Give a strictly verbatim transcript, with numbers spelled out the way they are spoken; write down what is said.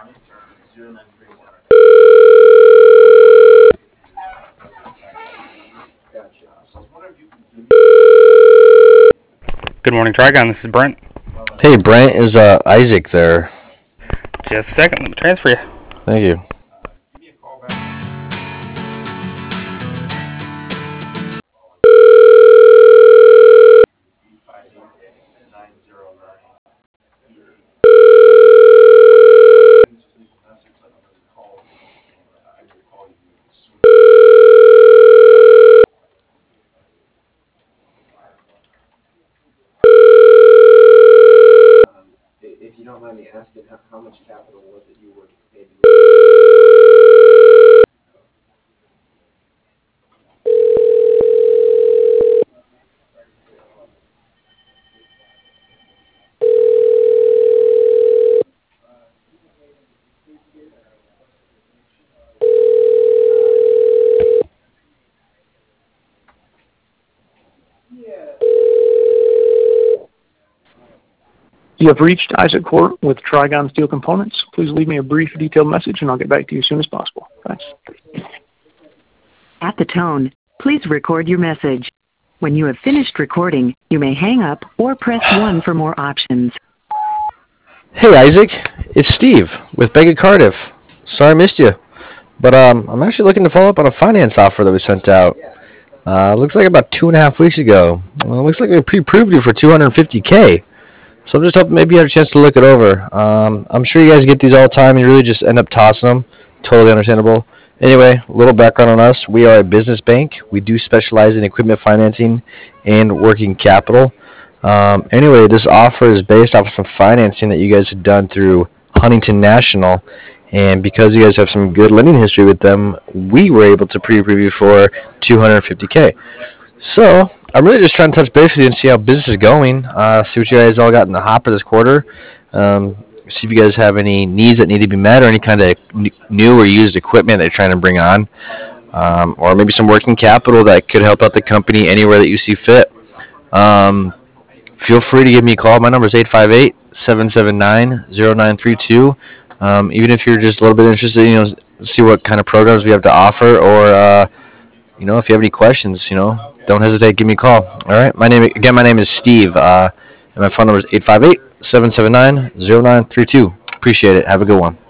Good morning, Trigon. This is Brent. Hey, Brent, is uh, Isaac there? Just a second. Let me transfer you. Thank you. You have reached Isaac Court with Trigon Steel Components. Please leave me a brief, detailed message, and I'll get back to you as soon as possible. Thanks. At the tone, please record your message. When you have finished recording, you may hang up or press one for more options. Hey, Isaac, it's Steve with Bank of Cardiff. Sorry I missed you, but um, I'm actually looking to follow up on a finance offer that we sent out. Uh, looks like about two and a half weeks ago. Well, it looks like we pre-approved you for two hundred fifty K. So I'm just hoping maybe you had a chance to look it over. Um, I'm sure you guys get these all the time. You really just end up tossing them. Totally understandable. Anyway, a little background on us. We are a business bank. We do specialize in equipment financing and working capital. Um, anyway, this offer is based off of some financing that you guys have done through Huntington National. And because you guys have some good lending history with them, we were able to pre-approve you for two hundred fifty K. So I'm really just trying to touch base with you and see how business is going. Uh, see what you guys all got in the hopper this quarter. Um, see if you guys have any needs that need to be met or any kind of new or used equipment that you're trying to bring on. Um, or maybe some working capital that could help out the company anywhere that you see fit. Um, feel free to give me a call. My number is eight five eight, seven seven nine, zero nine three two. Um, even if you're just a little bit interested, you know, see what kind of programs we have to offer, or uh, you know, if you have any questions, you know, don't hesitate. Give me a call. All right. My name again. My name is Steve, uh, and my phone number is eight five eight, seven seven nine, zero nine three two. Appreciate it. Have a good one.